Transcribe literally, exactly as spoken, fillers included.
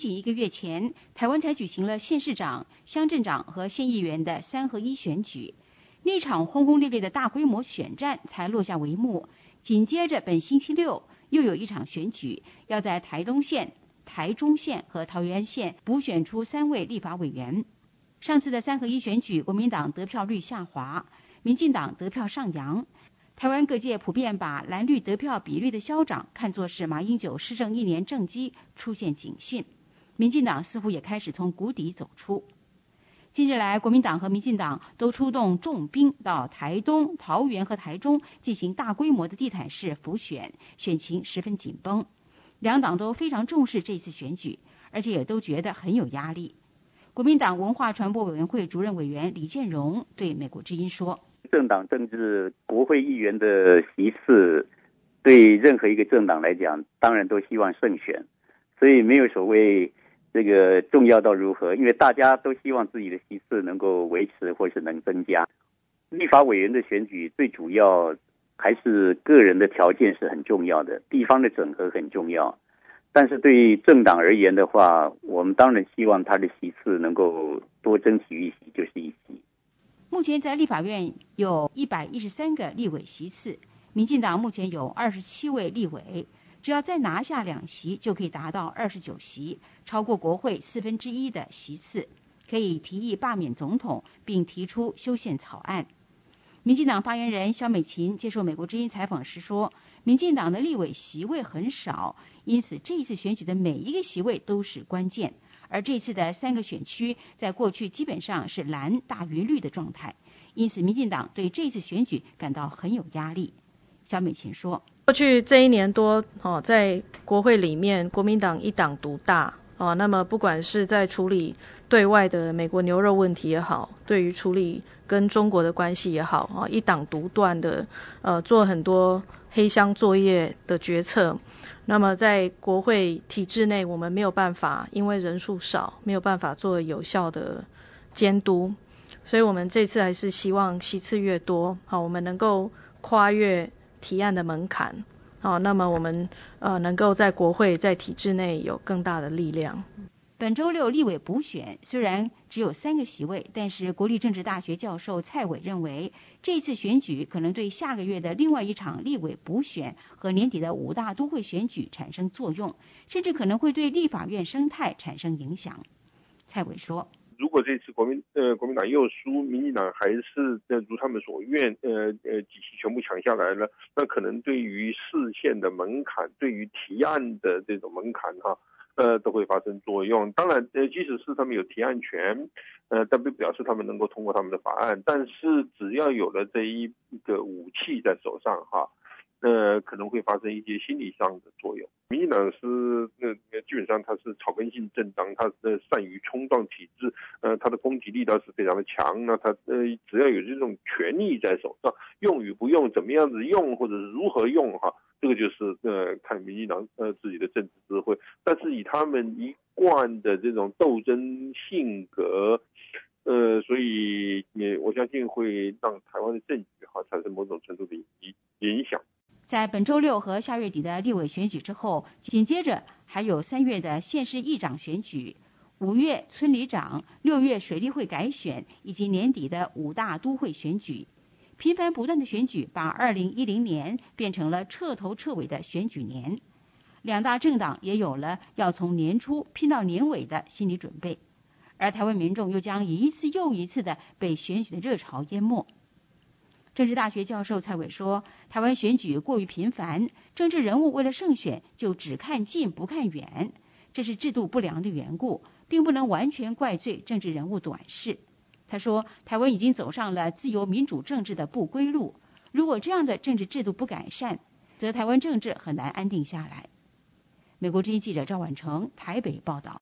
仅一个月前，台湾才举行了县市长、乡镇长和县议员的三合一选举，那场轰轰烈烈的大规模选战才落下帷幕。紧接着本星期六又有一场选举，要在台东县、台中县和桃园县补选出三位立法委员。上次的三合一选举，国民党得票率下滑，民进党得票上扬。台湾各界普遍把蓝绿得票比率的消长看作是马英九施政一年政绩出现警讯，民进党似乎也开始从谷底走出。近日来，国民党和民进党都出动重兵到台东、桃园和台中进行大规模的地毯式辅选，选情十分紧绷。两党都非常重视这次选举，而且也都觉得很有压力。国民党文化传播委员会主任委员李建荣对美国之音说： 政党政治国会议员的席次对任何一个政党来讲当然都希望胜选，所以没有所谓这个重要到如何，因为大家都希望自己的席次能够维持或是能增加。立法委员的选举最主要还是个人的条件是很重要的，地方的整合很重要，但是对于政党而言的话，我们当然希望他的席次能够多争取一席就是一席。 目前在立法院有一百一十三个立委席次，民进党目前有二十七位立委，只要再拿下两席就可以达到二十九席，超过国会四分之一的席次，可以提议罢免总统并提出修宪草案。民进党发言人萧美琴接受美国之音采访时说，民进党的立委席位很少，因此这一次选举的每一个席位都是关键。而这次的三个选区在过去基本上是蓝大于绿的状态，因此民进党对这次选举感到很有压力。萧美琴说， 过去这一年多，哦，在国会里面国民党一党独大，哦，那么不管是在处理对外的美国牛肉问题也好，对于处理跟中国的关系也好，哦，一党独断的呃做很多黑箱作业的决策。那么在国会体制内，我们没有办法，因为人数少，没有办法做有效的监督，所以我们这次还是希望席次越多，好，我们能够跨越提案的门槛，好，那么我们呃能够在国会在体制内有更大的力量。 本周六立委补选虽然只有三个席位，但是国立政治大学教授蔡伟认为，这次选举可能对下个月的另外一场立委补选和年底的五大都会选举产生作用，甚至可能会对立法院生态产生影响。蔡伟说， 如果这次国民呃国民党又输，民进党还是呃如他们所愿，呃呃几席全部抢下来了，那可能对于释宪的门槛，对于提案的这种门槛哈。呃，都会发生作用。当然，呃，即使是他们有提案权，呃，但不表示他们能够通过他们的法案。但是，只要有了这一个武器在手上，哈，呃，可能会发生一些心理上的作用。民进党是呃基本上它是草根性政党，它呃善于冲撞体制，呃，它的攻击力道是非常的强。那它呃只要有这种权力在手上，用与不用，怎么样子用，或者是如何用，哈。这个就是呃看民进党呃自己的政治智慧，但是以他们一贯的这种斗争性格，呃，所以也我相信会让台湾的政局哈产生某种程度的影响。 在本周六和下月底的立委选举之后，紧接着还有三月的县市议长选举，五月村里长，六月水利会改选，以及年底的五大都会选举。频繁不断的选举把二零一零年变成了彻头彻尾的选举年，两大政党也有了要从年初拼到年尾的心理准备，而台湾民众又将一次又一次的被选举的热潮淹没。政治大学教授蔡伟说，台湾选举过于频繁，政治人物为了胜选就只看近不看远，这是制度不良的缘故，并不能完全怪罪政治人物短视。他说，台湾已经走上了自由民主政治的不归路，如果这样的政治制度不改善，则台湾政治很难安定下来。美国之音记者赵婉成台北报道。